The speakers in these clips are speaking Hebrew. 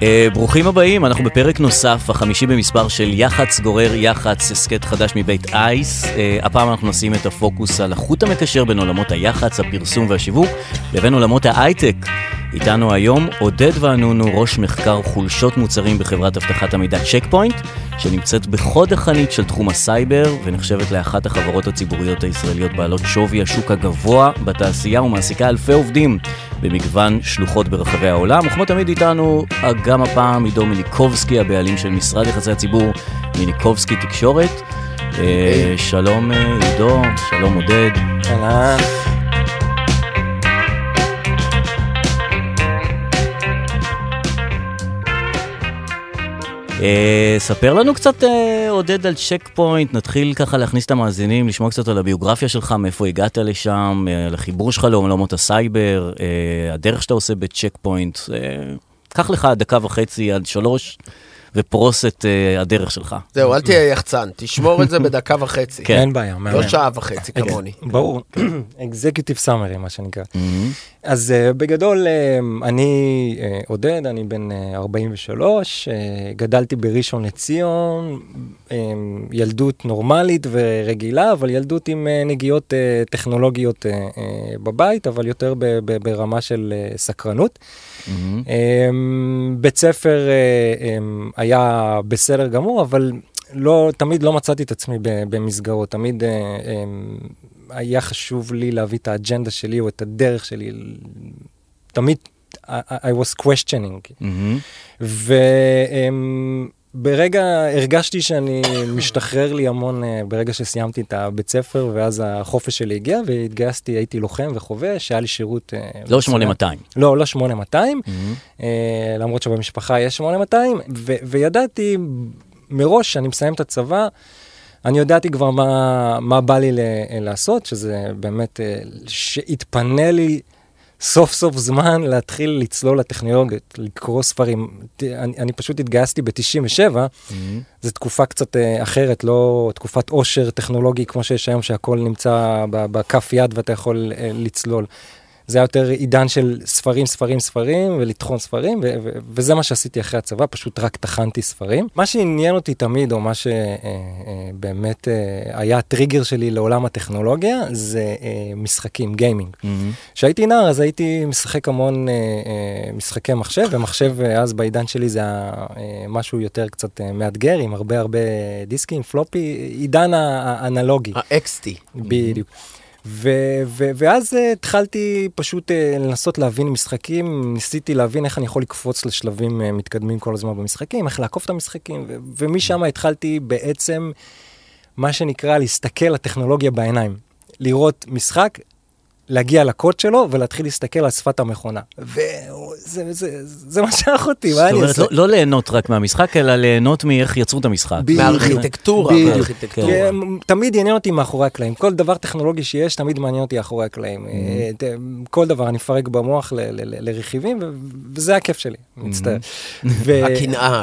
ברוכים הבאים, אנחנו בפרק נוסף, החמישי במספר של יח"צ גורר יח"צ, הסקט חדש מבית אייס. הפעם אנחנו נשים את הפוקוס על החוט המקשר בין עולמות היח"צ, הפרסום והשיווק, לבין עולמות ההייטק. איתנו היום עודד וענונו, ראש מחקר חולשות מוצרים בחברת הבטחת המידע צ'ק פוינט, שנמצאת בחוד החנית של תחום הסייבר, ונחשבת לאחת החברות הציבוריות הישראליות בעלות שווי השוק הגבוה בתעשייה, ומעסיקה אלפי עובדים במגוון שלוחות ברחבי העולם. וכמו תמיד איתנו, גם הפעם עידו מיניקובסקי, הבעלים של משרד יחסי הציבור מיניקובסקי תקשורת. שלום עידו, שלום עודד. אהלן. ספר לנו קצת עודד על צ'ק פוינט, נתחיל ככה להכניס את המאזינים, לשמוע קצת על הביוגרפיה שלך, מאיפה הגעת לשם, על החיבור שלך לעולמות הסייבר, הדרך שאתה עושה בצ'ק פוינט. קח לך דקה וחצי עד 3 ופרוס את הדרך שלך. זהו, אל תהיה יחצן, תשמור את זה בדקה וחצי. כן. אין בעיה. לא שעה וחצי כמוני. ברור, executive summary מה שנקרא. אז בגדול אני עודד, אני בן 43, גדלתי בראשון לציון, ילדות נורמלית ורגילה, אבל ילדות עם נגיעות טכנולוגיות בבית, אבל יותר ברמה של סקרנות. בית ספר היה בסדר גמור, אבל תמיד לא מצאתי את עצמי במסגרות, תמיד היה חשוב לי להביא את האג'נדה שלי או את הדרך שלי, תמיד I was questioning. וברגע הרגשתי שאני משתחרר לי המון, ברגע שסיימתי את הבית ספר, ואז החופש שלי הגיע, והתגייסתי, הייתי לוחם וחובש, היה לי שירות... לא 8200. לא 8200, למרות שבמשפחה יש 8200, וידעתי מראש שאני מסיים את הצבא, אני ידעתי כבר מה בא לי לעשות, שזה באמת שהתפנה לי סוף סוף זמן להתחיל לצלול לטכנולוגיות, לקרוא ספרים. אני פשוט התגייסתי ב-97, זו תקופה קצת אחרת, לא תקופת עושר טכנולוגי כמו שיש היום, שהכל נמצא בכף יד ואתה יכול לצלול. זה היה יותר עידן של ספרים, ולתחון ספרים, וזה מה שעשיתי אחרי הצבא, פשוט רק תחנתי ספרים. מה שעניין אותי תמיד, או מה שבאמת היה הטריגר שלי לעולם הטכנולוגיה, זה משחקים, גיימינג. כשהייתי נער, אז הייתי משחק המון משחקי מחשב, ומחשב אז בעידן שלי זה משהו יותר קצת מאתגר, עם הרבה דיסקים, פלופי, עידן האנלוגי. ה-XT. בדיוק. ואז התחלתי פשוט לנסות להבין משחקים, ניסיתי להבין איך אני יכול לקפוץ לשלבים מתקדמים כל הזמן במשחקים, איך לעקוף את המשחקים, ומשם התחלתי בעצם מה שנקרא להסתכל לטכנולוגיה בעיניים, לראות משחק, להגיע לקוד שלו ולהתחיל להסתכל על שפת המכונה. וזה מה שאח אותי, מה אני עושה? לא ליהנות רק מהמשחק, אלא ליהנות מאיך יצרו את המשחק. מהארכיטקטורה. תמיד עניין אותי מאחורי הקלעים. כל דבר טכנולוגי שיש, תמיד מעניין אותי מאחורי הקלעים. כל דבר, אני אפרק במוח לרכיבים, וזה הכיף שלי, מצטער. הקנאה.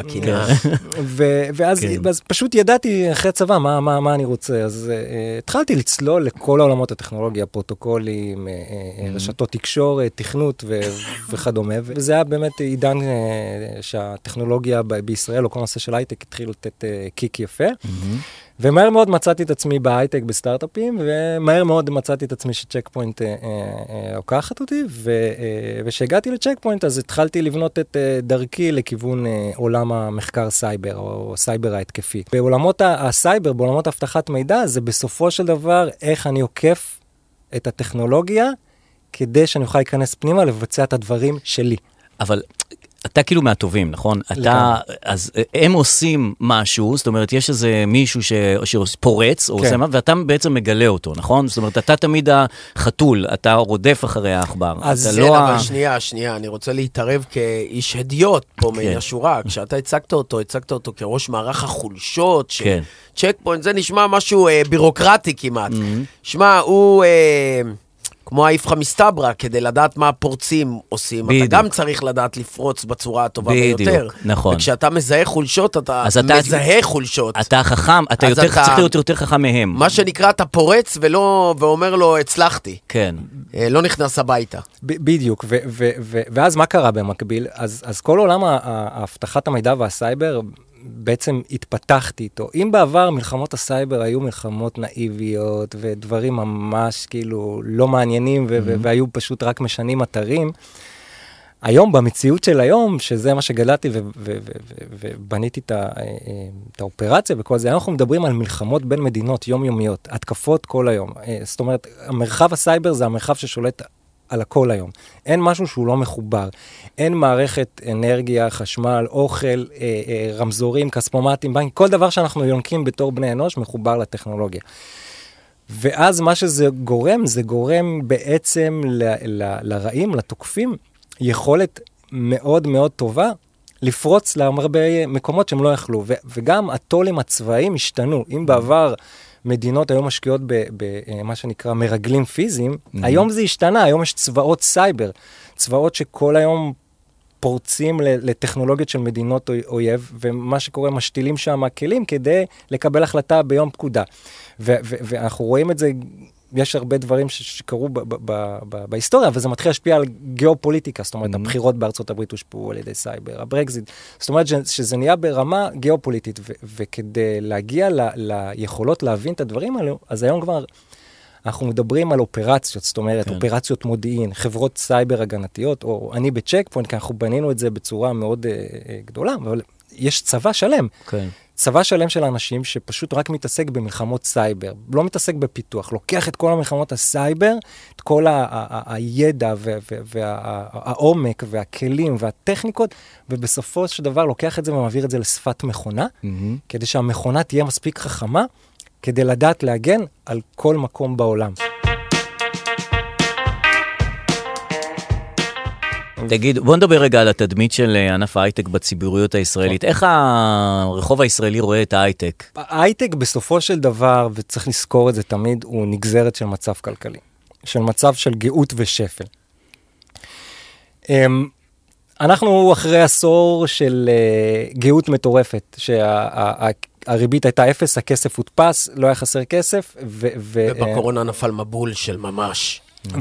ואז פשוט ידעתי אחרי צבא מה אני רוצה. אז התחלתי לצלול לכל העולמות הטכנולוגיה, פרוטוקולים, רשתות תקשורת, תכנות וכדומה, וזה היה באמת עידן שהטכנולוגיה בישראל, או כל נושא של הייטק, התחיל לתת קיק יפה, ומהר מאוד מצאתי את עצמי בהייטק בסטארט-אפים, ומהר מאוד מצאתי את עצמי שצ'ק פוינט הוקחת אותי, ושהגעתי לצ'ק פוינט, אז התחלתי לבנות את דרכי לכיוון עולם המחקר סייבר, או סייבר ההתקפי. בעולמות הסייבר, בעולמות הבטחת מידע, זה בסופו של דבר איך אני עוקף את הטכנולוגיה, כדי שאני אוכל להיכנס פנימה, לבצע את הדברים שלי. אבל אתה כאילו מהטובים, נכון? אז הם עושים משהו, זאת אומרת, יש איזה מישהו שפורץ, ואתה בעצם מגלה אותו, נכון? זאת אומרת, אתה תמיד החתול, אתה רודף אחרי האחבר. אבל שנייה, אני רוצה להתערב כאיש הדיוט פה מן השורה, כשאתה הצגת אותו כראש מערך החולשות, צ'ק פוינט, זה נשמע משהו בירוקרטי כמעט. שמע, הוא... כמו האיפכא מסתברא, כדי לדעת מה הפורצים עושים. אתה גם צריך לדעת לפרוץ בצורה הטובה ביותר. נכון. וכשאתה מזהה חולשות, אתה מזהה חולשות. אתה חכם, אתה צריך להיות יותר חכם מהם. מה שנקרא, אתה פורץ ואומר לו, הצלחתי. כן. לא נכנס הביתה. בדיוק, ואז מה קרה במקביל? אז כל עולם ההבטחת המידע והסייבר, בעצם התפתחתי איתו. אם בעבר מלחמות הסייבר היו מלחמות נאיביות, ודברים ממש כאילו לא מעניינים, והיו פשוט רק משנים אתרים, היום, במציאות של היום, שזה מה שגדלתי ובניתי את האופרציה וכל זה, אנחנו מדברים על מלחמות בין מדינות יומיומיות, התקפות כל היום. זאת אומרת, המרחב הסייבר זה המרחב ששולט על הכל היום. אין משהו שהוא לא מחובר. אין מערכת אנרגיה, חשמל, אוכל, רמזורים, כספומטים, בנק, כל דבר שאנחנו יונקים בתור בני אנוש מחובר לטכנולוגיה. ואז מה שזה גורם, זה גורם בעצם לרעים, לתוקפים, יכולת מאוד מאוד טובה לפרוץ להרבה מקומות שהם לא יכלו. וגם הטולים הצבאיים השתנו. אם בעבר מדינות היו משקיעות במה שנקרא מרגלים פיזיים, היום זה השתנה, היום יש צבאות סייבר, צבאות שכל היום פורצים לטכנולוגיות של מדינות אויב, ומה שקורה, משתילים שם כלים כדי לקבל החלטה ביום פקודה. ואנחנו רואים את זה, יש הרבה דברים שקרו בהיסטוריה, וזה מתחיל להשפיע על גיאופוליטיקה, זאת אומרת, הבחירות בארצות הברית הושפעו על ידי סייבר, הברקזיט, זאת אומרת שזה נהיה ברמה גיאופוליטית, וכדי להגיע ליכולות להבין את הדברים האלו, אז היום כבר אנחנו מדברים על אופרציות, זאת אומרת, אופרציות מודיעין, חברות סייבר הגנתיות, או אני בצ'ק פוינט, כי אנחנו בנינו את זה בצורה מאוד גדולה, אבל יש צבא שלם. כן. צבא שלם של אנשים שפשוט רק מתעסק במלחמות סייבר, לא מתעסק בפיתוח, לוקח את כל המלחמות הסייבר, את כל הידע והעומק והכלים והטכניקות, ובסופו של דבר לוקח את זה ומעביר את זה לשפת מכונה, כדי שהמכונה תהיה מספיק חכמה, כדי לדעת להגן על כל מקום בעולם. תגיד, בוא נדבר רגע על התדמית של ענף ההייטק בציבוריות הישראלית. איך הרחוב הישראלי רואה את ההייטק? ההייטק בסופו של דבר, וצריך לזכור את זה תמיד, הוא נגזרת של מצב כלכלי. של מצב של גאות ושפל. אנחנו אחרי עשור של גאות מטורפת, הריבית הייתה אפס, הכסף הודפס, לא היה חסר כסף. ובקורונה נפל מבול של ממש.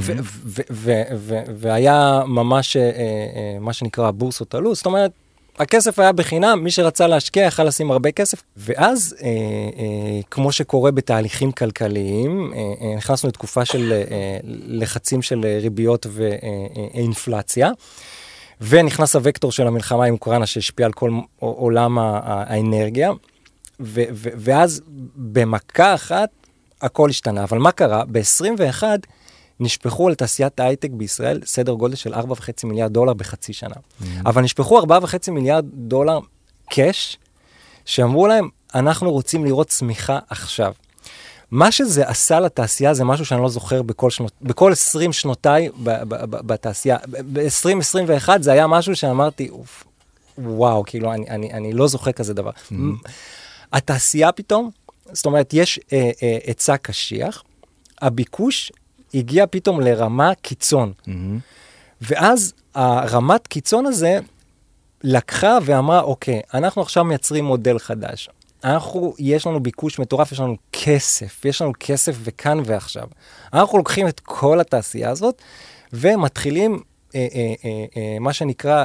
והיה ממש מה שנקרא הבורסות עלו, זאת אומרת, הכסף היה בחינם, מי שרצה להשקיע יכל לשים הרבה כסף, ואז כמו שקורה בתהליכים כלכליים, נכנסנו לתקופה של לחצים של ריביות ואינפלציה, ונכנס הוקטור של המלחמה עם אוקראינה שהשפיע על כל עולם האנרגיה, ואז במכה אחת הכל השתנה, אבל מה קרה? ב-21 נשפחו על תעשיית ההייטק בישראל סדר גודל של 4.5 מיליארד דולר בחצי שנה. אבל נשפחו 4.5 מיליארד דולר קש, שאמרו להם, אנחנו רוצים לראות צמיחה עכשיו. מה שזה עשה לתעשייה זה משהו שאני לא זוכר בכל 20 שנותיי בתעשייה. ב-2021 זה היה משהו שאמרתי, וואו, כאילו אני לא זוכר כזה דבר. התעשייה פתאום, זאת אומרת, יש היצע קשיח, הביקוש הגיע פתאום לרמה קיצון. ואז הרמת קיצון הזה לקחה ואמרה, אוקיי, אנחנו עכשיו מייצרים מודל חדש. יש לנו ביקוש מטורף, יש לנו כסף וכאן ועכשיו. אנחנו לוקחים את כל התעשייה הזאת, ומתחילים מה שנקרא,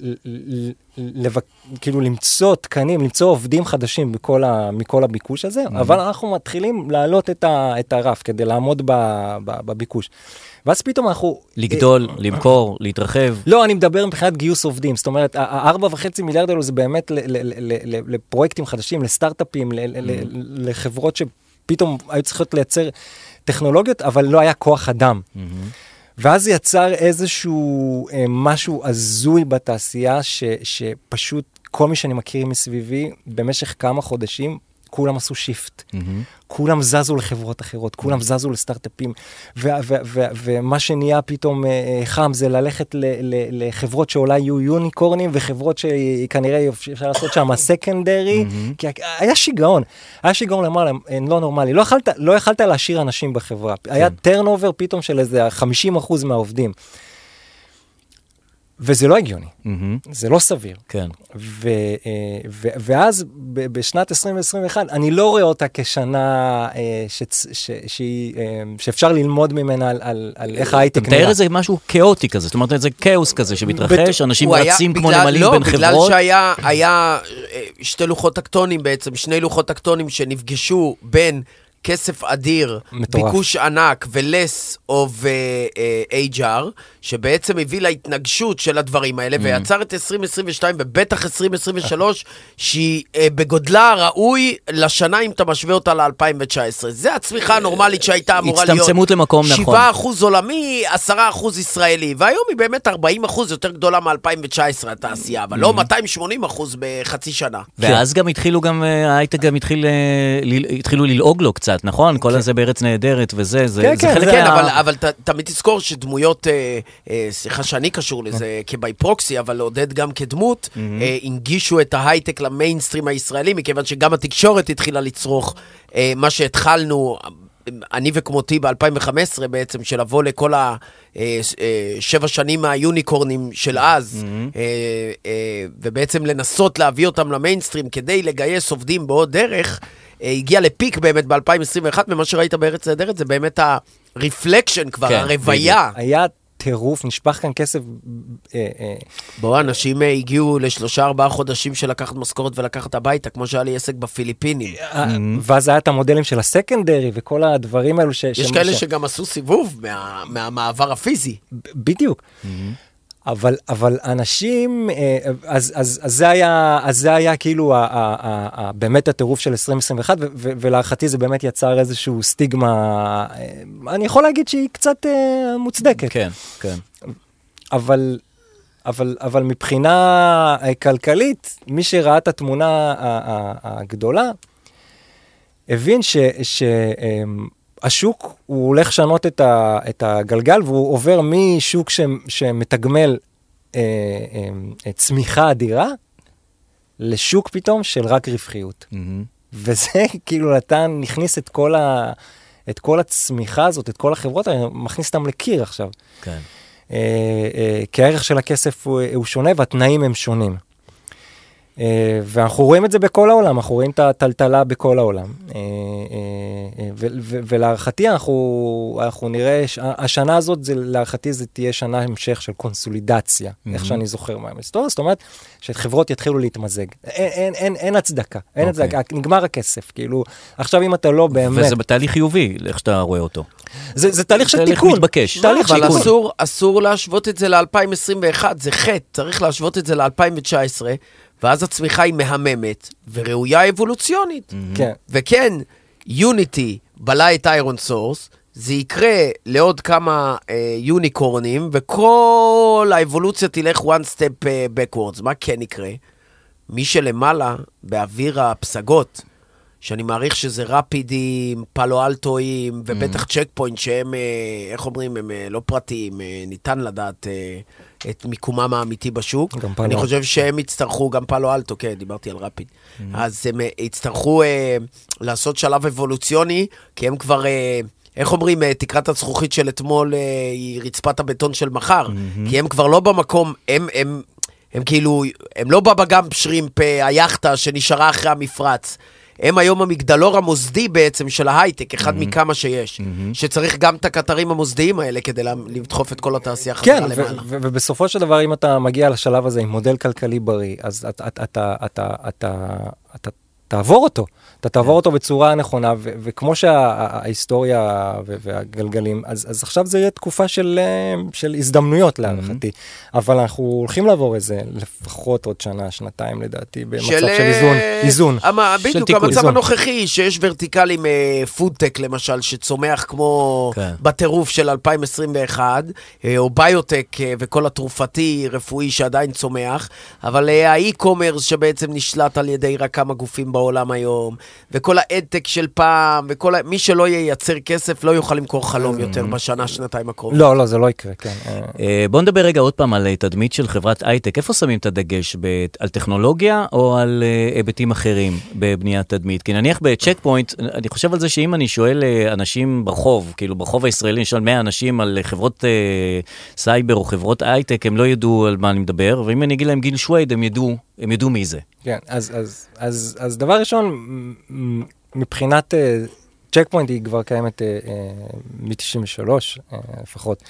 כאילו למצוא תקנים, למצוא עובדים חדשים מכל הביקוש הזה, אבל אנחנו מתחילים להעלות את הרף כדי לעמוד בביקוש. ואז פתאום אנחנו... לגדול, למכור, להתרחב. לא, אני מדבר מבחינת גיוס עובדים. זאת אומרת, 4.5 מיליארד האלו זה באמת לפרויקטים חדשים, לסטארט-אפים, לחברות שפתאום היו צריכות לייצר טכנולוגיות, אבל לא היה כוח אדם. ואז יצר איזשהו משהו הזוי בתעשייה, שפשוט כל מי שאני מכיר מסביבי, במשך כמה חודשים, כולם עשו שיפט. כולם זזו לחברות אחרות, כולם זזו לסטארט-אפים, ומה שנהיה פתאום חם זה ללכת לחברות שאולי יהיו יוניקורנים, וחברות שכנראה אפשר לעשות שם סקנדרי, כי היה שיגעון למעלה, לא נורמלי, לא יכלת להשאיר אנשים בחברה, היה טרנובר פתאום של איזה 50% מהעובדים. וזה לא הגיוני, זה לא סביר. כן. ואז בשנת 2021, אני לא רואה אותה כשנה שאפשר ללמוד ממנה על איך ההייטק נראה. תאר איזה משהו כאוטי כזה, זאת אומרת, איזה כאוס כזה שמתרחש, אנשים רצים כמו נמלים בין חברות. בגלל שהיה שתי לוחות טקטונים בעצם, שני לוחות טקטונים שנפגשו בין כסף אדיר, מטורף. ביקוש ענק ולס of HR, שבעצם הביא להתנגשות של הדברים האלה, ויצר את 2022 ובטח 2023, שהיא בגודלה ראוי לשנה אם אתה משווה אותה ל-2019. זה הצמיחה הנורמלית שהייתה אמורה להיות. הצטמצמות למקום נכון. 7% עולמי, 10% ישראלי, והיום היא באמת 40% יותר גדולה מ-2019 התעשייה, אבל לא 280% בחצי שנה. ואז גם ההייטק גם התחילו ללעוג לו קצת. נכון? כל הזה בארץ נהדרת וזה, זה חלק כן, אבל תמיד תזכור שדמויות, סליחה שאני קשור לזה כבי פרוקסי, אבל עודד גם כדמות, הנגישו את ההייטק למיינסטרים הישראלי, מכיוון שגם התקשורת התחילה לצרוך מה שהתחלנו, אני וכמותי ב-2015 בעצם, של לבוא לכל 7 שנים מהיוניקורנים של אז, ובעצם לנסות להביא אותם למיינסטרים כדי לגייס עובדים בעוד דרך, הגיע לפיק באמת ב-2021, ומה שראית בארץ נהדרת זה באמת הרפלקשן כבר, הרוויה. היה טירוף, נשפך כאן כסף. בוא, אנשים הגיעו ל3-4 חודשים של לקחת משכורת ולקחת הביתה, כמו שהיה לי עסק בפיליפינים. ואז היה את המודלים של הסקנדרי וכל הדברים האלו. יש כאלה שגם עשו סיבוב מהמעבר הפיזי. בדיוק. אבל אנשים, אז זה היה כאילו באמת הטירוף של 2021, ולהערכתי זה באמת יצר איזשהו סטיגמה, אני יכול להגיד שהיא קצת מוצדקת. כן, כן. אבל מבחינה כלכלית, מי שראה את התמונה הגדולה, הבין השוק הוא הולך לשנות את הגלגל, והוא עובר משוק שמתגמל צמיחה אדירה, לשוק פתאום של רק רווחיות. וזה כאילו נכניס את כל הצמיחה הזאת, את כל החברות, מכניס אותם לקיר עכשיו. כן. כי הערך של הכסף הוא שונה, והתנאים הם שונים. ואנחנו רואים את זה בכל העולם, אנחנו רואים את הטלטלה בכל העולם. ולהערכתי אנחנו נראה, השנה הזאת, להערכתי זה תהיה שנה המשך של קונסולידציה, איך שאני זוכר מההיסטוריה, זאת אומרת, שחברות יתחילו להתמזג. אין הצדקה, נגמר הכסף, כאילו, עכשיו אם אתה לא באמת... וזה בתהליך חיובי, איך שאתה רואה אותו. זה תהליך של תיקון. תהליך מתבקש. אבל אסור להשוות את זה ל-2021, זה חטא, צריך להשוות את זה ל-2019, ואז הצמיחה היא מהממת, וראויה אבולוציונית. וכן, יוניטי בלה את איירון סורס, זה יקרה לעוד כמה יוניקורנים, וכל האבולוציה תלך one step backwards. מה כן יקרה? מי שלמעלה, באוויר הפסגות, שאני מעריך שזה רפידים, פלו אלטואים, ובטח צ'ק פוינט שהם, איך אומרים, הם לא פרטיים, ניתן לדעת את מיקומם האמיתי בשוק. אני חושב שהם יצטרכו, גם פלו אלטו, כן, דיברתי על רפיד. אז הם יצטרכו לעשות שלב אבולוציוני, כי הם כבר... איך אומרים, תקרת הזכוכית של אתמול היא רצפת הבטון של מחר, כי הם כבר לא במקום, הם כאילו, הם לא בבגם שרימפ היחטה שנשארה אחרי המפרץ, הם היום המגדלור המוסדי בעצם של ההייטק, אחד מכמה שיש, שצריך גם את הקטרים המוסדיים האלה כדי לדחוף את כל התעשייה חזרה למעלה. כן, ובסופו של דבר, אם אתה מגיע לשלב הזה עם מודל כלכלי בריא, אז אתה תעבור אותו. אתה תעבור אותו בצורה נכונה, וכמו שההיסטוריה והגלגלים, אז עכשיו זה יהיה תקופה של הזדמנויות להערכתי. אבל אנחנו הולכים לעבור איזה, לפחות עוד שנה, שנתיים לדעתי, במצב של איזון. בדיוק, המצב הנוכחי, שיש ורטיקלים, פודטק למשל, שצומח כמו בטירוף של 2021, או ביוטק וכל התרופתי, רפואי שעדיין צומח, אבל האי-קומרס שבעצם נשלט על ידי רק כמה גופים בעולם היום, וכל האדטק של פעם, מי שלא ייצר כסף לא יוכל למכור חלום יותר בשנה, שנתיים הקרובות. לא, זה לא יקרה, כן. בוא נדבר רגע עוד פעם על תדמית של חברת הייטק. איפה שמים את הדגש? על טכנולוגיה או על היבטים אחרים בבניית תדמית? כי נניח בצ'ק פוינט, אני חושב על זה שאם אני שואל אנשים ברחוב, כאילו ברחוב הישראלי, אני שואל 100 אנשים על חברות סייבר או חברות הייטק, הם לא ידעו על מה אני מדבר, ואם אני אגיד להם גיל שווייד, הם ידעו מי זה. כן, אז דבר ראשון, מבחינת צ'ק פוינט היא כבר קיימת מ-93 לפחות,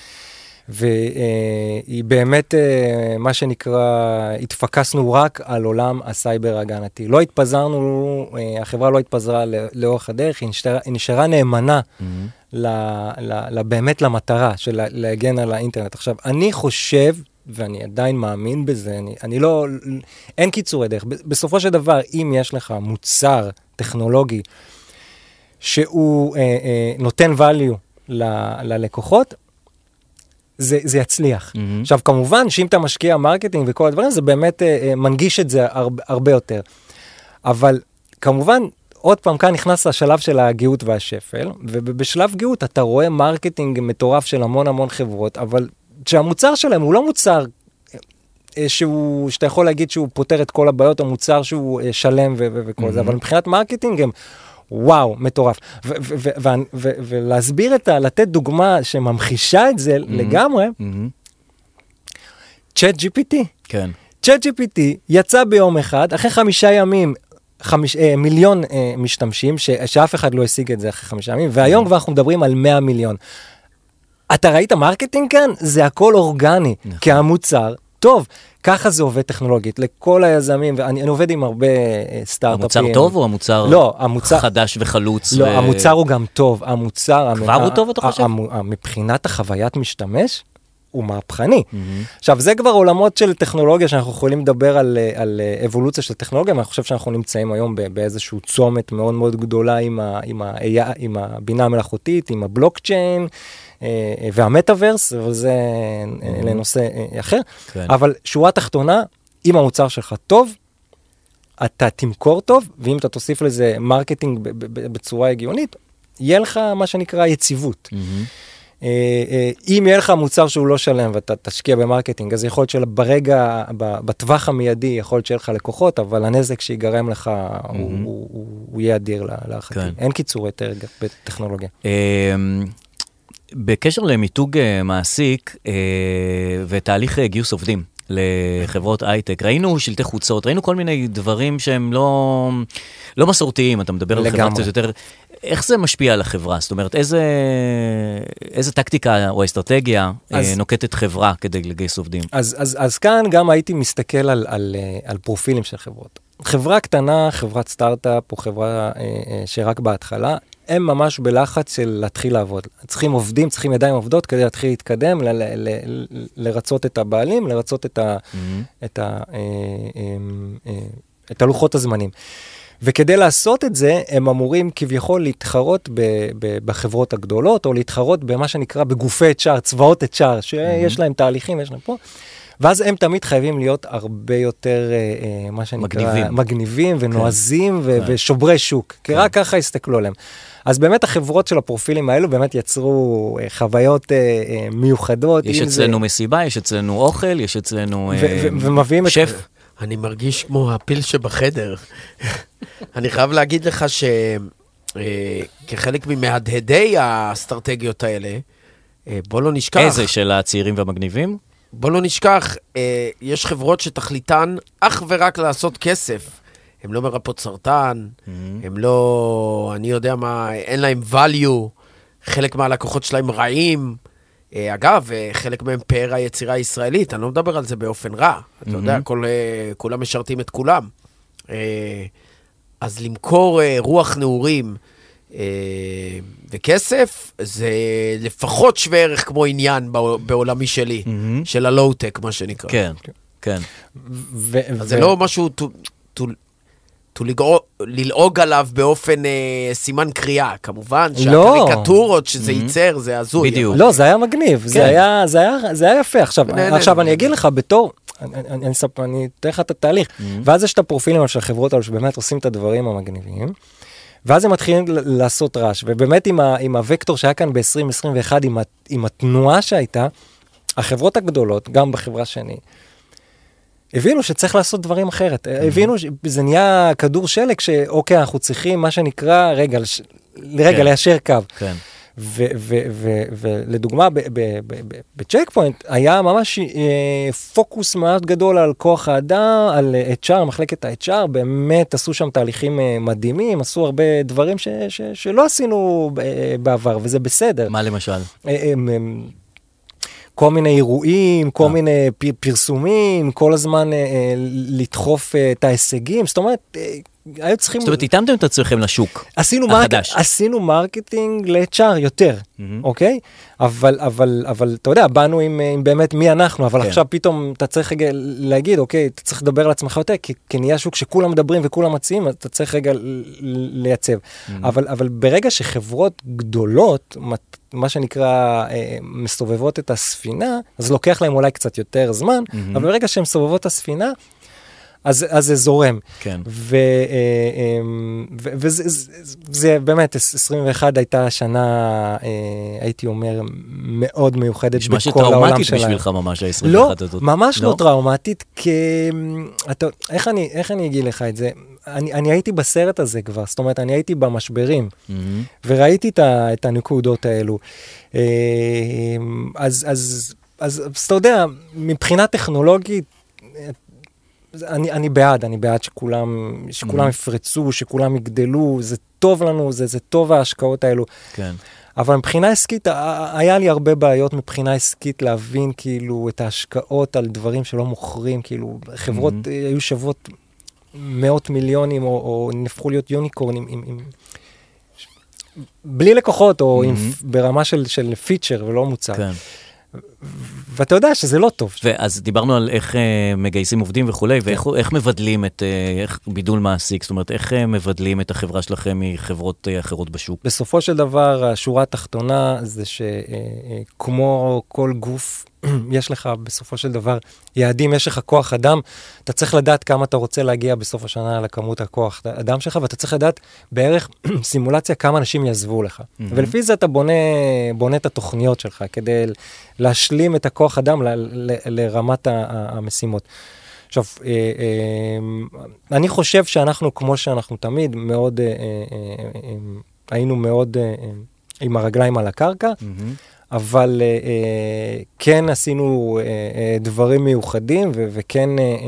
והיא באמת, מה שנקרא, התפקסנו רק על עולם הסייבר הגנתי. לא התפזרנו, החברה לא התפזרה לאורך הדרך, היא נשארה נאמנה באמת למטרה של להגן על האינטרנט. עכשיו, אני חושב, ואני עדיין מאמין בזה, אין קיצורי דרך. בסופו של דבר, אם יש לך מוצר טכנולוגי שהוא נותן value ללקוחות, זה יצליח. עכשיו, כמובן, שאם אתה משקיע מרקטינג וכל הדברים, זה באמת מנגיש את זה הרבה יותר. אבל, כמובן, עוד פעם, כאן נכנס השלב של הגאות והשפל, ובשלב גאות אתה רואה מרקטינג מטורף של המון חברות, אבל שהמוצר שלהם הוא לא מוצר שאתה יכול להגיד שהוא פותר את כל הבעיות, או מוצר שהוא שלם וכל זה, אבל מבחינת מרקטינג הם וואו, מטורף. ולהסביר לתת דוגמה שממחישה את זה לגמרי, צ'אט GPT. כן. צ'אט GPT יצא ביום אחד, אחרי 5 ימים, 1,000,000 משתמשים, שאף אחד לא השיג את זה אחרי 5 ימים, והיום כבר אנחנו מדברים על 100 מיליון. אתה ראית מרקטינג כאן? זה הכל אורגני, כי המוצר טוב. ככה זה עובד טכנולוגית, לכל היזמים, ואני עובד עם הרבה סטארט-אפים. המוצר טוב או המוצר חדש וחלוץ? לא, המוצר הוא גם טוב. כבר הוא טוב, אתה חושב? מבחינת החוויית משתמש, הוא מהפכני. עכשיו, זה כבר עולמות של טכנולוגיה, שאנחנו יכולים לדבר על אבולוציה של טכנולוגיה, ואני חושב שאנחנו נמצאים היום באיזשהו צומת מאוד מאוד גדולה עם הבינה המלאכותית, עם הבלוקצ'יין, והמטאברס, אבל זה לנושא אחר. אבל שורה תחתונה, אם המוצר שלך טוב, אתה תמכור טוב, ואם אתה תוסיף לזה מרקטינג בצורה הגיונית, יהיה לך מה שנקרא יציבות. אם יהיה לך מוצר שהוא לא שלם, ואתה תשקיע במרקטינג, אז יכול להיות שברגע, בטווח המיידי, יכול להיות שיהיה לך לקוחות, אבל הנזק שיגרם לך, הוא יהיה אדיר להערכתי. אין קיצור יותר בטכנולוגיה. בקשר למיתוג מעסיק ותהליך גיוס עובדים לחברות הייטק, ראינו שלטי חוצות, ראינו כל מיני דברים שהם לא מסורתיים, אתה מדבר על חברה קצת יותר, איך זה משפיע על החברה? זאת אומרת, איזה טקטיקה או אסטרטגיה נוקטת חברה כדי לגייס עובדים? אז כאן גם הייתי מסתכל על פרופילים של חברות. חברה קטנה, חברת סטארט-אפ או חברה שרק בהתחלה, הם ממש בלחץ של להתחיל לעבוד. צריכים עובדים, צריכים ידיים עובדות כדי להתחיל להתקדם, לרצות את הבעלים, לרצות את הלוחות הזמנים. וכדי לעשות את זה, הם אמורים כביכול להתחרות בחברות הגדולות, או להתחרות במה שנקרא בגופי HR, צבאות HR, שיש להם תהליכים, יש להם פה. ואז הם תמיד חייבים להיות הרבה יותר, מה שנקרא, מגניבים ונועזים ושוברי שוק, כי רק ככה הסתכלו עליהם. אז באמת החברות של הפרופילים האלו באמת יצרו חוויות מיוחדות. יש אצלנו מסיבה, יש אצלנו אוכל, יש אצלנו שף. אני מרגיש כמו הפיל שבחדר. אני חייב להגיד לך שכחלק ממהדהדי האסטרטגיות האלה, בוא לא נשכח. איזה של הצעירים והמגניבים? בוא לא נשכח, יש חברות שתכליתן אך ורק לעשות כסף. הם לא מרפאות סרטן, הם לא, אני יודע מה, אין להם value, חלק מהלקוחות שלהם רעים. אגב, חלק מהם פאר היצירה הישראלית, אני לא מדבר על זה באופן רע. אתה יודע, כולם משרתים את כולם. אז למכור רוח נעורים וכסף, זה לפחות שווה ערך כמו עניין בעולמי שלי, של הלואו-טק, מה שנקרא. כן. כן. אז זה לא משהו ללעוג עליו באופן סימן קריאה, כמובן, שהקריקטורות שזה ייצר, זה הזוי. בדיוק. לא, זה היה מגניב, זה היה יפה. עכשיו אני אגיד לך, בתור, אני אתן לך את התהליך, ואז יש את הפרופילים של החברות האלו, שבאמת עושים את הדברים המגניבים, ואז הם מתחילים לעשות רעש, ובאמת עם הוקטור שהיה כאן ב-2021, עם התנועה שהייתה, החברות הגדולות, גם בחברה שני, הבינו שצריך לעשות דברים אחרת. הבינו שזה נהיה כדור שלג, שאוקיי, אנחנו צריכים מה שנקרא, רגע, ליישר קו. כן. ולדוגמה, בצ'ק פוינט, היה ממש פוקוס מאוד גדול על כוח האדם, על HR, מחלקת ה-HR, באמת עשו שם תהליכים מדהימים, עשו הרבה דברים שלא עשינו בעבר, וזה בסדר. מה למשל? כל מיני אירועים, כל מיני פרסומים, כל הזמן לדחוף את ההישגים, זאת אומרת, היו צריכים... זאת אומרת, התאמתם את עצמכם לשוק החדש. עשינו מרקטינג ל-HR יותר, אוקיי? אבל אתה יודע, באנו עם באמת מי אנחנו, אבל עכשיו פתאום אתה צריך רגע להגיד, אוקיי, אתה צריך לדבר על עצמך יותר, כי נהיה שוק שכולם מדברים וכולם מציעים, אתה צריך רגע לייצב. אבל ברגע שחברות גדולות, מה שנקרא, מסובבות את הספינה, אז לוקח להם אולי קצת יותר זמן, אבל ברגע שהן מסובבות את הספינה, אז זה זורם. כן. וזה באמת, 21 הייתה שנה, הייתי אומר, מאוד מיוחדת בכל העולם שלה. נשמע שטראומטית בשבילך ממש, ה-21 הזאת. לא, ממש לא טראומטית, כי... איך אני אגיד לך את זה? אני הייתי בסרט הזה כבר, זאת אומרת, אני הייתי במשברים, וראיתי את הנקודות האלו. אז אתה יודע, מבחינה טכנולוגית, אני בעד שכולם יפרצו, שכולם יגדלו, זה טוב לנו, זה טוב ההשקעות האלו. כן. אבל מבחינה עסקית, היה לי הרבה בעיות מבחינה עסקית להבין כאילו את ההשקעות על דברים שלא מוכרים, כאילו חברות היו שוות מאות מיליונים, או נפחו להיות יוניקורנים בלי לקוחות, או ברמה של פיצ'ר ולא מוצר. כן. ואתה יודע שזה לא טוב. אז דיברנו על איך מגייסים עובדים וכולי, ואיך מבדלים את, איך בידול מעסיק, זאת אומרת, איך מבדלים את החברה שלכם מחברות אחרות בשוק? בסופו של דבר, השורה התחתונה זה שכמו כל גוף, יש לך בסופו של דבר יעדים, יש לך כוח אדם, אתה צריך לדעת כמה אתה רוצה להגיע בסוף השנה לכמות הכוח אדם שלך, ואתה צריך לדעת בערך סימולציה כמה אנשים יעזבו לך. ולפי זה אתה בונה את התוכניות שלך, כדי להשלים את הכוח אדם לרמת המשימות. עכשיו, אני חושב שאנחנו, כמו שאנחנו תמיד, מאוד, היינו מאוד עם הרגליים על הקרקע, אבל כן עשינו דברים מיוחדים, וכן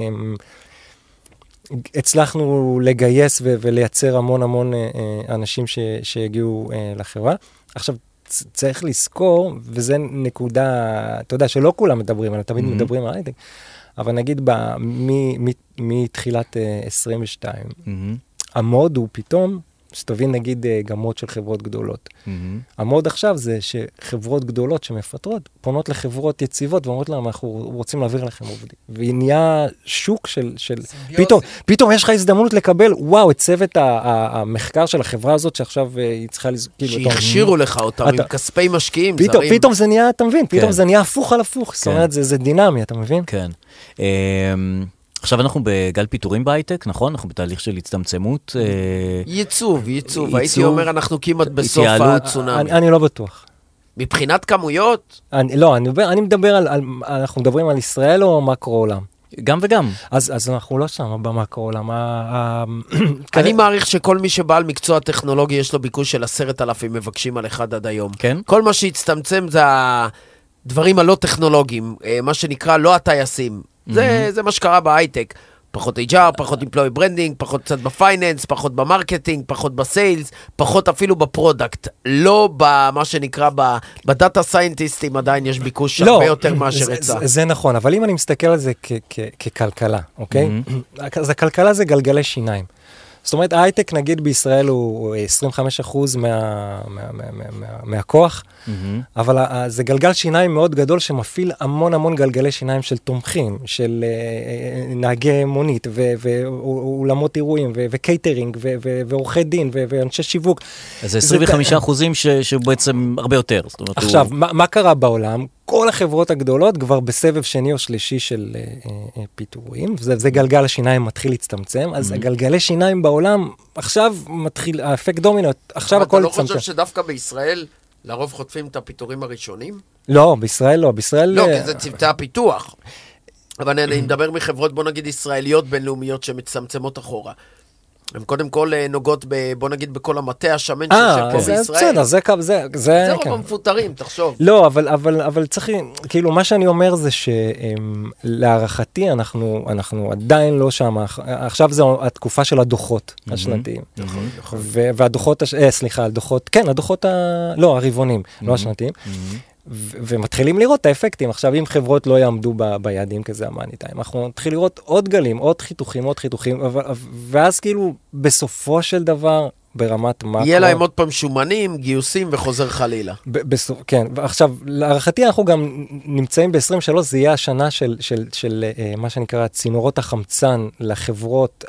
הצלחנו לגייס ולייצר המון אנשים שהגיעו לחברה. עכשיו, צריך לזכור, וזה נקודה, אתה יודע, שלא כולם מדברים עליה, תמיד מדברים על הייטק, אבל נגיד מתחילת 22, המוד הוא פתאום, שתבין נגיד גמות של חברות גדולות. המוד עכשיו זה שחברות גדולות שמפטרות, פונות לחברות יציבות, ואומרות להם, אנחנו רוצים להעביר לכם עובדים. ונהיה שוק של פתאום יש לך הזדמנות לקבל, וואו, את צוות המחקר של החברה הזאת, שעכשיו היא צריכה... שהכשירו לך אותם עם כספי משקיעים. פתאום זה נהיה, אתה מבין? פתאום זה נהיה הפוך על הפוך. זאת אומרת, זה דינמי, אתה מבין? כן. עכשיו אנחנו בגל פיטורים בהייטק, נכון? אנחנו בתהליך של הצטמצמות. ייצוב. הייתי אומר, אנחנו כמעט בסוף הצונאמי. אני לא בטוח. מבחינת כמויות? לא, אני מדבר על, אנחנו מדברים על ישראל או מקרו עולם? גם וגם. אז אנחנו לא שם במקרו עולם. אני מעריך שכל מי שבעל מקצוע טכנולוגי, יש לו ביקוש של 10,000 מבקשים על אחד עד היום. כן? כל מה שהצטמצם זה הדברים הלא טכנולוגיים, מה שנקרא לא הטייסים. זה מה שקרה בהייטק. פחות HR, פחות employee branding, פחות קצת בפייננס, פחות במרקטינג, פחות בסיילס, פחות אפילו בפרודקט. לא במה שנקרא בדאטה סיינטיסטים עדיין יש ביקוש הרבה יותר מאשר היצע. זה נכון, אבל אם אני מסתכל על זה ככלכלה, אוקיי? אז הכלכלה זה גלגלי שיניים. זאת אומרת, ההייטק נגיד בישראל הוא 25% מהכוח, אבל זה גלגל שיניים מאוד גדול שמפעיל המון המון גלגלי שיניים של תומכים, של נהגי מונית, ואולמות אירועים, וקייטרינג, ועורכי דין, ואנשי שיווק. אז זה 25% שבעצם הרבה יותר. עכשיו, מה קרה בעולם? כל החברות הגדולות כבר בסבב שני או שלישי של פיטורים, זה גלגל השיניים מתחיל להצטמצם, אז הגלגלי שיניים בעולם, עכשיו מתחיל, האפקט דומינו, עכשיו הכל הצטמצם. הצטמצם. אתה לא חושב שדווקא בישראל, לרוב חוטפים את הפיטורים הראשונים? לא, בישראל לא, בישראל... לא, כי זה צוותי הפיתוח. אבל אני מדבר מחברות, בוא נגיד, ישראליות בינלאומיות שמצטמצמות אחורה. הן קודם כל נוגעות, בוא נגיד, בכל המטה השמן שפה בישראל. בסדר, זה רוב המפוטרים, תחשוב. לא, אבל צריך, כאילו, מה שאני אומר זה שלהערכתי אנחנו עדיין לא שם, עכשיו זו התקופה של הדוחות השנתיים. נכון. והדוחות, סליחה, הדוחות, כן, הדוחות, לא, הרבעונים, לא השנתיים. ומתחילים לראות את האפקטים. עכשיו, אם חברות לא יעמדו ביעדים כזה המאני טיים, אנחנו נתחיל לראות עוד גלים, עוד חיתוכים, ואז כאילו, בסופו של דבר, ברמת מקרו... יהיה להם עוד פעם שומנים, גיוסים וחוזר חלילה. כן, ועכשיו, להערכתי אנחנו גם נמצאים ב-23, זה יהיה השנה של מה שנקרא צינורות החמצן לחברות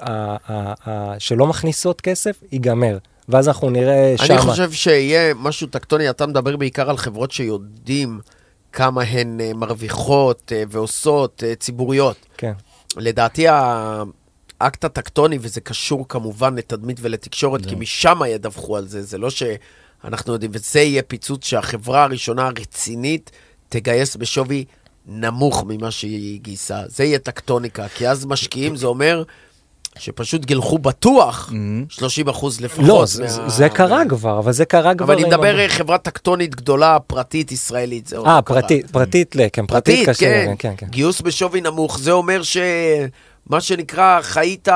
שלא מכניסות כסף, ייגמר. ואז אנחנו נראה שמה. אני חושב שיהיה משהו טקטוני, אתה מדבר בעיקר על חברות שיודעים כמה הן מרוויחות ועושות ציבוריות. כן. לדעתי האקט הטקטוני, וזה קשור כמובן לתדמית ולתקשורת, כי משם ידווחו על זה, זה לא שאנחנו יודעים, וזה יהיה פיצוץ שהחברה הראשונה הרצינית תגייס בשווי נמוך ממה שהיא גייסה. זה יהיה טקטוניקה, כי אז משקיעים, זה אומר... שפשוט גילחו בטוח 30% לפחות. לא, זה קרה כבר, אבל זה קרה כבר... אבל אני מדבר חברה טקטונית גדולה, פרטית, ישראלית. פרטית, כן, פרטית, כן. גיוס בשווי נמוך, זה אומר מה שנקרא, חיית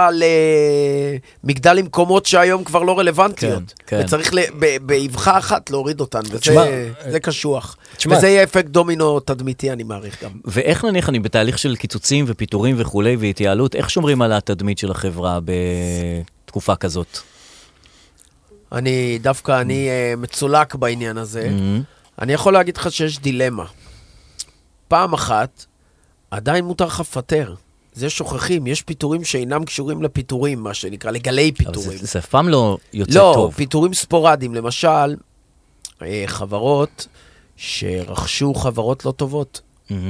למגדל עם קומות שהיום כבר לא רלוונטיות. וצריך באבחה אחת להוריד אותן, וזה קשוח. וזה יהיה אפקט דומינו תדמיתי, אני מעריך גם. ואיך נניח אני בתהליך של קיצוצים ופיטורים וכולי והתייעלות, איך שומרים על התדמית של החברה בתקופה כזאת? אני מצולק בעניין הזה. אני יכול להגיד לך שיש דילמה. פעם אחת, עדיין מותר לך לפטר. זה שוכחים, יש פיטורים שאינם קשורים לפיטורים, מה שנקרא, לגלי פיטורים. זה אף פעם לא יוצא טוב. לא, פיטורים ספורדיים, למשל, חברות שרכשו חברות לא טובות,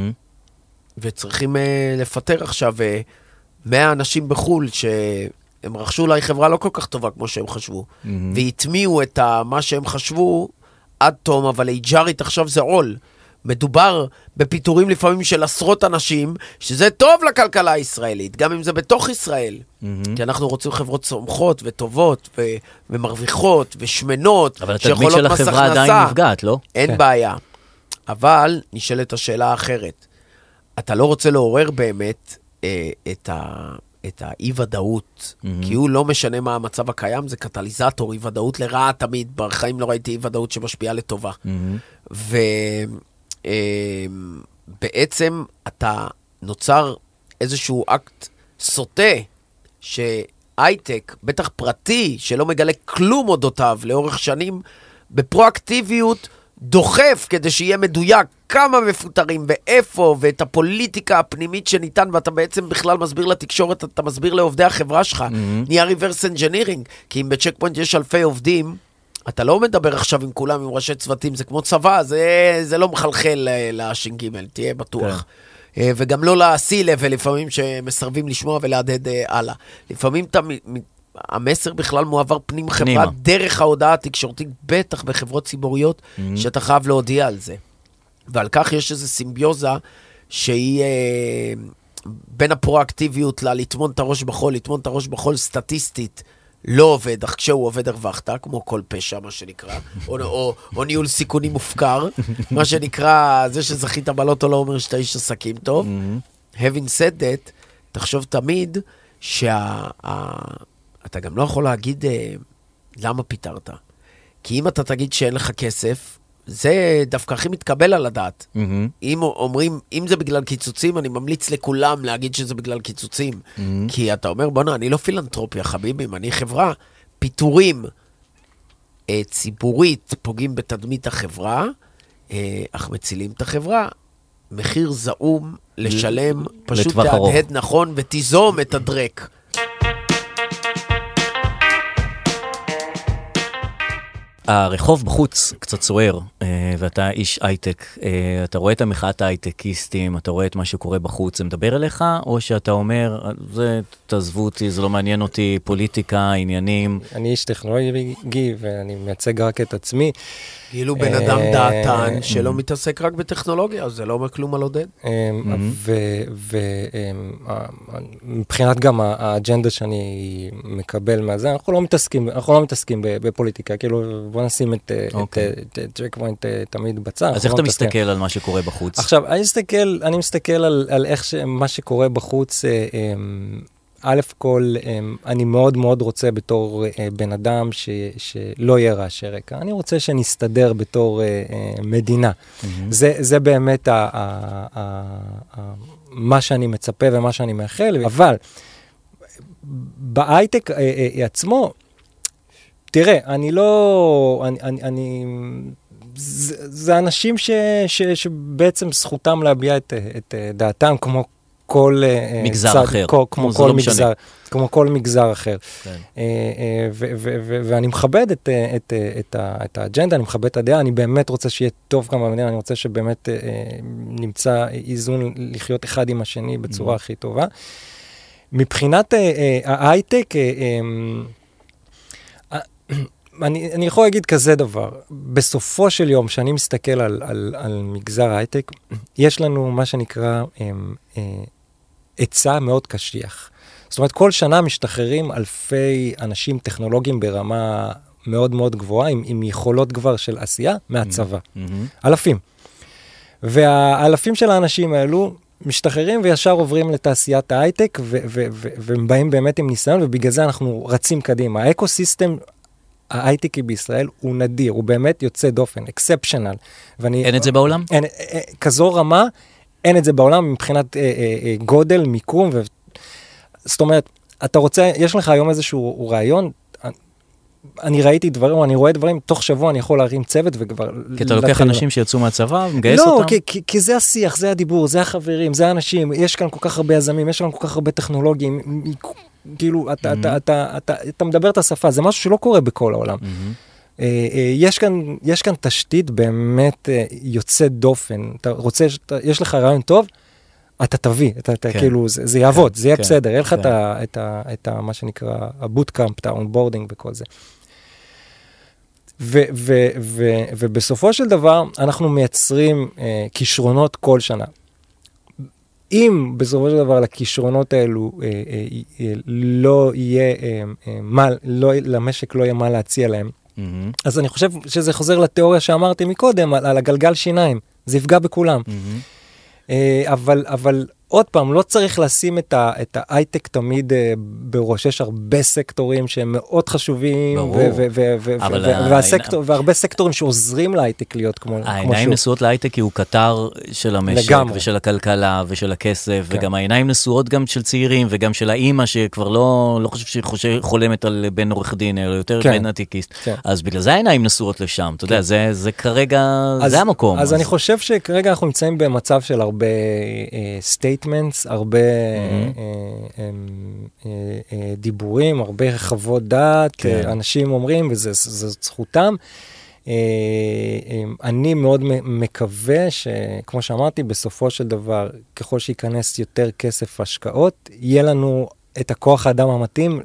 וצריכים לפטר עכשיו 100 אנשים בחול, שהם רכשו אולי חברה לא כל כך טובה כמו שהם חשבו, והטמיעו את מה שהם חשבו עד תום, אבל היג'רית עכשיו זה עול. מדובר בפיטורים לפעמים של עשרות אנשים, שזה טוב לכלכלה הישראלית, גם אם זה בתוך ישראל. כי אנחנו רוצים חברות צומחות וטובות ומרוויחות ושמנות, אבל התדמית של החברה עדיין נפגעת, לא? אין בעיה. אבל נשאלת השאלה האחרת. אתה לא רוצה לעורר באמת את האי-ודאות, כי הוא לא משנה מה המצב הקיים, זה קטליזטור, אי-ודאות לרעה תמיד, בחיים לא ראיתי אי-ודאות שמשפיעה לטובה. בעצם אתה נוצר איזשהו אקט סוטה, שהייטק, בטח פרטי, שלא מגלה כלום אודותיו לאורך שנים, בפרואקטיביות דוחף כדי שיהיה מדויק כמה מפוטרים ואיפה, ואת הפוליטיקה הפנימית שניתן, ואתה בעצם בכלל מסביר לתקשורת, אתה מסביר לעובדי החברה שלך, נהיה reverse engineering, כי אם בצ'ק פוינט יש אלפי עובדים, אתה לא מדבר עכשיו עם כולם, עם ראשי צוותים, זה כמו צבא, זה לא מחלחל לש"ג, תהיה בטוח. וגם לא ל-C-level, לפעמים שמסרבים לשמוע ולהדהד הלאה. לפעמים המסר בכלל מועבר פנים חברה, דרך ההודעה התקשורתית, בטח בחברות ציבוריות, שאתה חייב להודיע על זה. ועל כך יש איזו סימביוזה, שהיא בין הפרואקטיביות לטמון את הראש בחול, לטמון את הראש בחול סטטיסטית, לא עובד, אך כשהוא עובד הרווחת, כמו כל פשע, מה שנקרא, או ניהול סיכונים מופקר, מה שנקרא, זה שזכית בלוטו לא אומר שאתה איש עסקים טוב. Having said that, תחשוב תמיד אתה גם לא יכול להגיד למה פיתרת. כי אם אתה תגיד שאין לך כסף, זה דווקא הכי מתקבל על הדעת. אם אומרים, אם זה בגלל קיצוצים, אני ממליץ לכולם להגיד שזה בגלל קיצוצים. כי אתה אומר, בונה, אני לא פילנטרופיה, חביבים, אני חברה. פיטורים ציבורית פוגעים בתדמית החברה, אך מצילים את החברה. מחיר זעום לשלם, פשוט תהדהד נכון ותיזום את הדרק. הרחוב בחוץ קצת סוער, ואתה איש הייטק, אתה רואה את המחאת ההייטקיסטים, אתה רואה את מה שקורה בחוץ, זה מדבר אליך, או שאתה אומר, זה, תעזבו אותי, זה לא מעניין אותי, פוליטיקה, עניינים. אני איש טכנולוגי, ואני מייצג רק את עצמי. כאילו בן אדם דעתן שלא מתעסק רק בטכנולוגיה, אז זה לא אומר כלום על עודד. ומבחינת גם האג'נדה שאני מקבל מהזה, אנחנו לא מתעסקים בפוליטיקה, כאילו בוא נשים את צ'ק פוינט תמיד בצד. אז איך אתה מסתכל על מה שקורה בחוץ? עכשיו, אני מסתכל על איך מה שקורה בחוץ, א' כל, אני מאוד מאוד רוצה בתור בן אדם שלא יהיה רעשי רקע. אני רוצה שנסתדר בתור מדינה. זה באמת מה שאני מצפה ומה שאני מאחל. אבל בהייטק עצמו, תראה, אני לא... זה אנשים שבעצם זכותם להביע את דעתם כמו כל מגזר אחר. כמו כל מגזר אחר. ואני מכבד את האג'נדה, אני מכבד את הדעה, אני באמת רוצה שיהיה טוב כמה במדינה, אני רוצה שבאמת נמצא איזון לחיות אחד עם השני בצורה הכי טובה. מבחינת ההייטק, אני יכול להגיד כזה דבר, בסופו של יום, שאני מסתכל על מגזר ההייטק, יש לנו מה שנקרא היצע מאוד קשיח. זאת אומרת, כל שנה משתחררים אלפי אנשים טכנולוגיים ברמה מאוד מאוד גבוהה, עם יכולות כבר של עשייה מהצבא. אלפים. והאלפים של האנשים האלו משתחררים וישר עוברים לתעשיית ההייטק, והם באים באמת עם ניסיון, ובגלל זה אנחנו רצים קדימה. האקוסיסטם ההייטקי בישראל הוא נדיר, הוא באמת יוצא דופן, אקספשנל. אין את זה בעולם? כזו רמה, אין את זה בעולם מבחינת גודל, מיקום, זאת אומרת, אתה רוצה, יש לך היום איזשהו רעיון, אני ראיתי דברים, אני רואה דברים, תוך שבוע אני יכול להרים צוות וכבר... כי אתה לוקח אנשים שיצאו מהצבא, מגייס אותם? לא, כי זה השיח, זה הדיבור, זה החברים, זה האנשים, יש כאן כל כך הרבה יזמים, יש כאן כל כך הרבה טכנולוגים, כאילו, אתה מדבר את השפה, זה משהו שלא קורה בכל העולם. יש כאן תשתית באמת יוצא דופן, אתה רוצה, יש לך רעיון טוב, אתה תביא, כאילו, זה יעבוד, זה יהיה בסדר, יהיה לך את מה שנקרא, הבוטקאמפ, את האונבורדינג וכל זה. ובסופו של דבר, אנחנו מייצרים כישרונות כל שנה. אם בסופו של דבר לכישרונות האלו לא יהיה, למשק לא יהיה מה להציע להם, אז אני חושב שזה חוזר לתיאוריה שאמרתי מקודם, על הגלגל שיניים, זה יפגע בכולם. אבל עוד פעם, לא צריך לשים את ההייטק תמיד בראש, יש הרבה סקטורים שהם מאוד חשובים, והרבה סקטורים שעוזרים להייטק להיות כמו שהוא. העיניים נשואות להייטק כי הוא קטר של המשק, ושל הכלכלה, ושל הכסף, וגם העיניים נשואות גם של צעירים, וגם של האימא שכבר לא חושב שהיא חולמת על בן עורך דין, אלא יותר בן עתיקיסט. אז בגלל זה העיניים נשואות לשם, אתה יודע, זה כרגע, זה המקום. אז אני חושב שכרגע אנחנו נמצאים במצב של הרבה statements, הרבה דיבורים, הרבה חוות דעת, אנשים אומרים, וזו זכותם. אני מאוד מקווה שכמו שאמרתי, בסופו של דבר, ככל שיכנס יותר כסף השקעות, יהיה לנו את הכוח האדם המתאים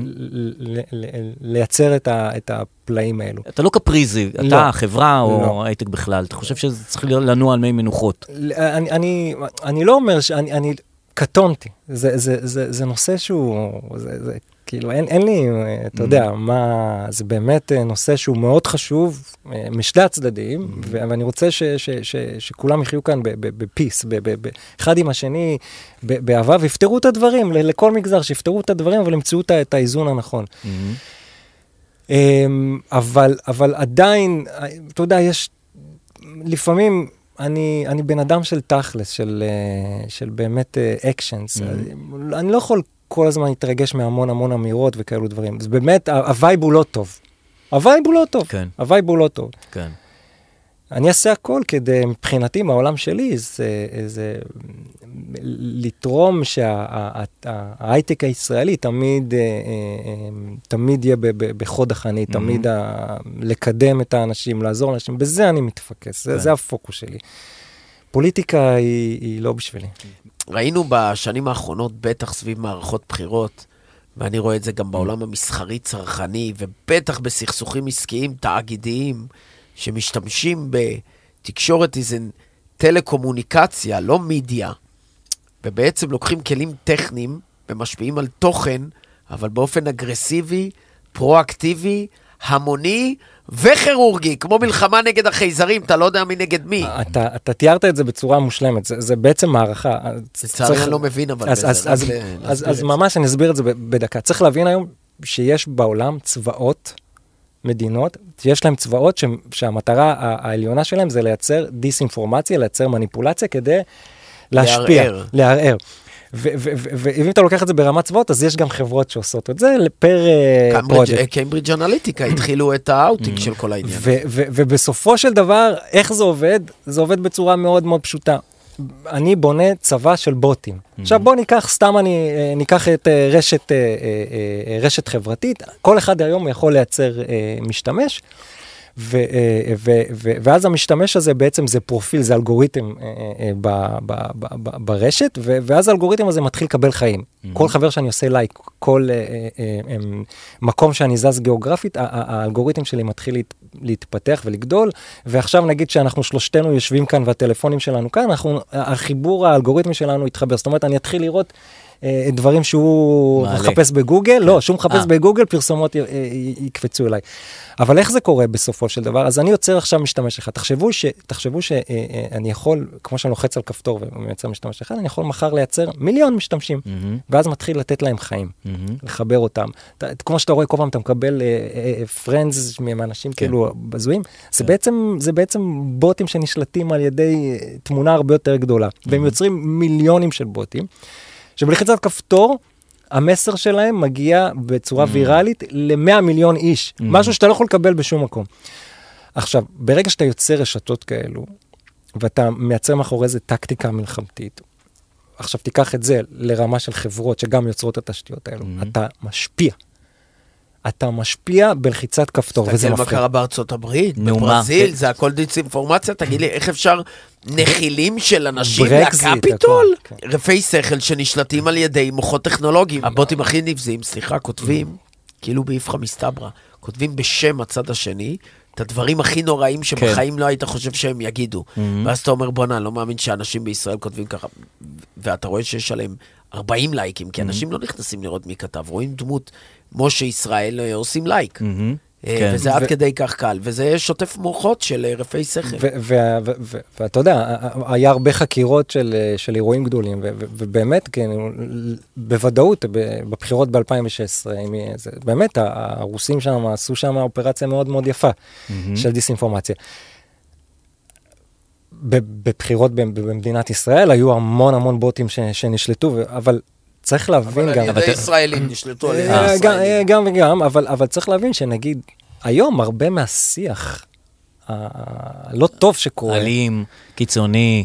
לייצר את הפלאים האלו. אתה לא קפריזי, אתה חברה או הייטק בכלל, אתה חושב שזה צריך לנוע על מי מנוחות? אני לא אומר שאני קטונתי, זה נושא שהוא, כאילו אין לי, אתה יודע, זה באמת נושא שהוא מאוד חשוב משני הצדדים, ואני רוצה שכולם יחיו כאן בפיס, אחד עם השני, באהבה, ויפתרו את הדברים, לכל מגזר שיפתרו את הדברים, אבל ימצאו את האיזון הנכון. אבל עדיין, אתה יודע, לפעמים אני בן אדם של תכלס, של באמת אקשנס. אני לא יכול כל הזמן להתרגש מהמון אמירות וכאלו דברים. זה באמת, הווייב הוא לא טוב. הווייב הוא לא טוב. כן. הווייב הוא לא טוב. כן. אני אעשה הכל כדי, מבחינתי, מהעולם שלי, זה לתרום שההייטק הישראלי תמיד יהיה בחוד החנית, תמיד לקדם את האנשים, לעזור לאנשים, בזה אני מתפקס, זה הפוקוס שלי. פוליטיקה היא לא בשבילי. ראינו בשנים האחרונות, בטח סביב מערכות בחירות, ואני רואה את זה גם בעולם המסחרי צרכני, ובטח בסכסוכים עסקיים תאגידיים, שמשתמשים בתקשורת איזה טלקומוניקציה, לא מידיה, ובעצם לוקחים כלים טכניים ומשפיעים על תוכן, אבל באופן אגרסיבי, פרואקטיבי, המוני וכירורגי, כמו מלחמה נגד החייזרים, אתה לא יודע מי נגד מי. אתה תיארת את זה בצורה מושלמת, זה בעצם מערכה. לצערי אני לא מבין, אבל אז ממש אני אסביר את זה בדקה. צריך להבין היום שיש בעולם צבאות, מדינות, יש להם צבאות שהמטרה העליונה שלהם זה לייצר דיסאינפורמציה, לייצר מניפולציה כדי להשפיע, לערער. ואם אתה לוקח את זה ברמת צבאות, אז יש גם חברות שעושות את זה פר פרוג'קט. קיימברידג' אנליטיקה התחילו את האוטינג של כל העניין. ובסופו של דבר, איך זה עובד? זה עובד בצורה מאוד מאוד פשוטה. אני בונה צבא של בוטים. עכשיו בוא ניקח את רשת חברתית, כל אחד היום יכול לייצר משתמש, ואז המשתמש הזה בעצם זה פרופיל, זה אלגוריתם ברשת, ואז האלגוריתם הזה מתחיל לקבל חיים. כל חבר שאני עושה לייק, כל מקום שאני זז גיאוגרפית, האלגוריתם שלי מתחיל להתפתח ולגדול, ועכשיו נגיד שאנחנו שלושתנו יושבים כאן והטלפונים שלנו כאן, החיבור האלגוריתמי שלנו יתחבר, זאת אומרת אני אתחיל לראות דברים שהוא מחפש בגוגל, לא, שהוא מחפש בגוגל, פרסומות יקפצו אליי. אבל איך זה קורה בסופו של דבר? אז אני יוצר עכשיו משתמש אחד. תחשבו שאני יכול, כמו שאני לוחץ על כפתור ומייצר משתמש אחד, אני יכול מחר לייצר מיליון משתמשים, ואז מתחיל לתת להם חיים, לחבר אותם. כמו שאתה רואה, כל פעם אתה מקבל פרנדס מאנשים כאילו בזויים, זה בעצם בוטים שנשלטים על ידי תמונה הרבה יותר גדולה, והם יוצרים מיליונים של בוטים, שבלחיצת כפתור, המסר שלהם מגיע בצורה ויראלית ל100 מיליון איש. משהו שאתה לא יכול לקבל בשום מקום. עכשיו, ברגע שאתה יוצר רשתות כאלו, ואתה מייצר מאחורי זה טקטיקה מלחמתית, עכשיו תיקח את זה לרמה של חברות שגם יוצרות את התשתיות האלו, אתה משפיע. אתה משפיע בלחיצת כפתור, וזה מפחיד. תסתכל מה קרה בארצות הברית, בברזיל, זה הכל דיסאינפורמציה, תגיד לי, איך אפשר נחילים של אנשים לקפיטול? רפי שכל שנשלטים על ידי מוחות טכנולוגיים. הבוטים הכי נבזים, סליחה, כותבים, כאילו באיפכא מסתברא, כותבים בשם הצד השני, את הדברים הכי נוראים שבחיים לא היית חושב שהם יגידו. ואז אתה אומר, בונה, אני לא מאמין שאנשים בישראל כותבים ככה, ואתה רואה שיש עליהם 40 לייקים, כי אנשים לא נכנסים לראות מי כתב, רואים דמות משה ישראל עושים לייק. וזה עד כדי כך קל, וזה שוטף מוחות של רפי שכל. ואתה יודע, היה הרבה חקירות של אירועים גדולים, ובאמת, בוודאות, בבחירות ב-2016, באמת, הרוסים שם עשו שם אופרציה מאוד מאוד יפה של דיסאינפורמציה. בבחירות במדינת ישראל היו המון בוטים שנשלטו, אבל צריך להבין גם... אבל ישראלים נשלטו על ישראלים. גם וגם, אבל צריך להבין שנגיד, היום הרבה מהשיח הלא טוב שקורה... אלים, קיצוני...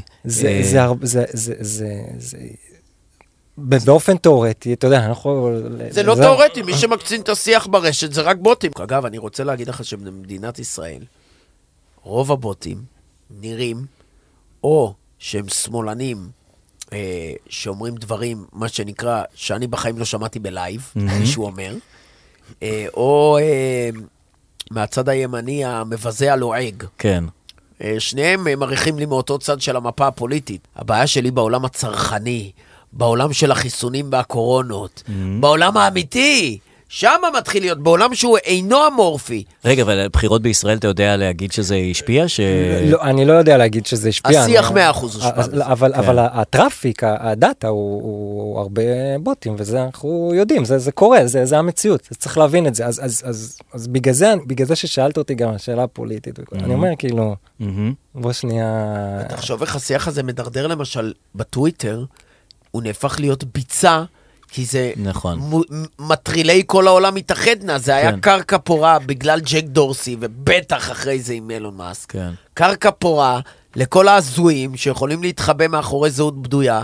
באופן תיאורטי, אתה יודע, זה לא תיאורטי, מי שמקצין את השיח ברשת זה רק בוטים. אגב, אני רוצה להגיד לך שבמדינת ישראל, רוב הבוטים נראים או שהם שמאלנים, שאומרים דברים, מה שנקרא, שאני בחיים לא שמעתי בלייב, מישהו אומר, או מהצד הימני המבזה הלועג. כן. שניהם מריחים לי מאותו צד של המפה הפוליטית. הבעיה שלי בעולם הצרכני, בעולם של החיסונים והקורונות, בעולם האמיתי, שם מתחיל להיות, בעולם שהוא אינו אמורפי. רגע, אבל בחירות בישראל, אתה יודע להגיד שזה השפיע? לא, אני לא יודע להגיד שזה השפיע. השיח 100% השפיע. אבל הטראפיק, הדאטה, הוא הרבה בוטים, וזה אנחנו יודעים, זה קורה, זה המציאות, צריך להבין את זה. אז בגלל זה ששאלת אותי גם השאלה הפוליטית, אני אומר כאילו, בוא שנייה... תחשוב איך השיח הזה מדרדר למשל בטוויטר, הוא נהפך להיות ביצה, כי זה נכון. מטרילי כל העולם מתאחדנה, זה היה קרקע פורה בגלל ג'ק דורסי, ובטח אחרי זה עם אילון מאסק. קרקע פורה לכל ההזויים שיכולים להתחבא מאחורי זהות בדויה,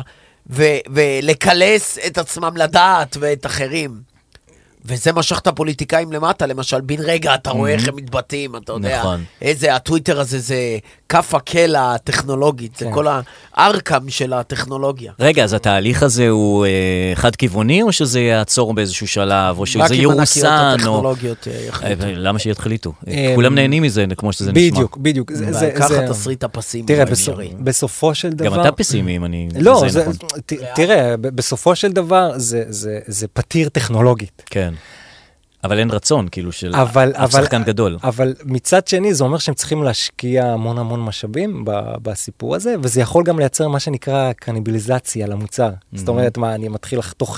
ולקלס את עצמם לדעת ואת אחרים. וזה משך את הפוליטיקאים למטה, למשל, בין רגע אתה רואה איך הם מתבטאים, אתה יודע, נכון. איזה, הטוויטר הזה זה כף הקל הטכנולוגית, זה כל הארקם של הטכנולוגיה. רגע, אז התהליך הזה הוא חד-כיווני, או שזה יעצור באיזשהו שלב, או שזה יורסן, רק עם ענקיות הטכנולוגיות יחליטו. למה שיחליטו? כולם נהנים מזה, כמו שזה נשמע. בדיוק. ככה תסריט הפסימי. תראה, בסופו של דבר... גם אתה פסימי, אם אני... לא, תראה, בסופו של דבר זה פתיר טכנולוגית. כן. אבל אין רצון, כאילו, של שחקן גדול. אבל מצד שני, זה אומר שהם צריכים להשקיע המון משאבים בסיפור הזה, וזה יכול גם לייצר מה שנקרא קניבליזציה למוצר. זאת אומרת, מה, אני מתחיל לחתוך...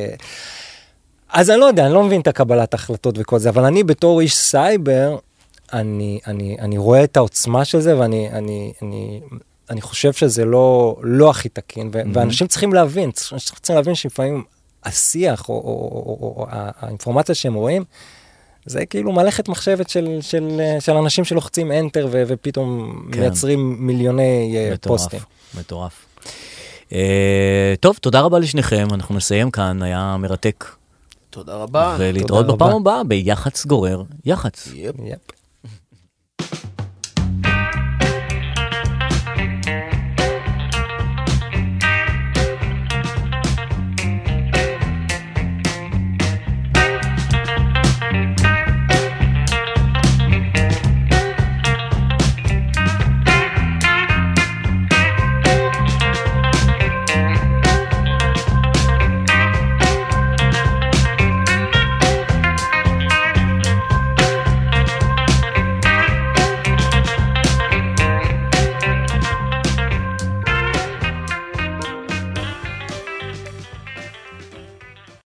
אז אני לא יודע, אני לא מבין את הקבלת ההחלטות וכל זה, אבל אני בתור איש סייבר, אני רואה את העוצמה של זה, ואני חושב שזה לא הכי תקין, ואנשים צריכים להבין שלפעמים השיח או האינפורמציה שהם רואים, זה כאילו מלאכת מחשבת של אנשים שלוחצים Enter ופתאום מייצרים מיליוני פוסטים. מטורף. טוב, תודה רבה לשניכם, אנחנו נסיים כאן, היה מרתק. תודה רבה. ולהתראות בפעם הבאה ביח"צ גורר יח"צ. יפ.